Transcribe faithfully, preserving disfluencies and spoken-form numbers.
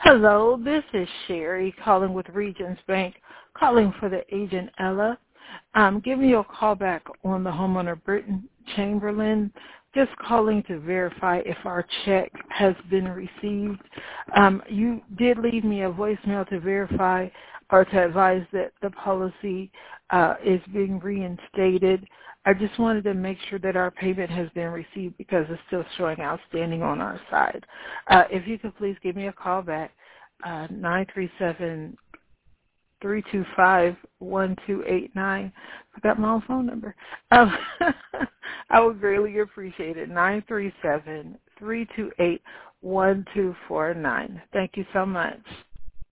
Hello, this is Sherry calling with Regions Bank, calling for the agent Ella. Um, give me a call back on the homeowner Britton Chamberlain. Just calling to verify if our check has been received. Um, you did leave me a voicemail to verify or to advise that the policy uh, is being reinstated. I just wanted to make sure that our payment has been received because it's still showing outstanding on our side. Uh, if you could please give me a call back, uh, nine three seven, three two five, one two eight nine. I forgot my own phone number. Um, I would greatly appreciate it, nine three seven, three two eight, one two four nine. Thank you so much.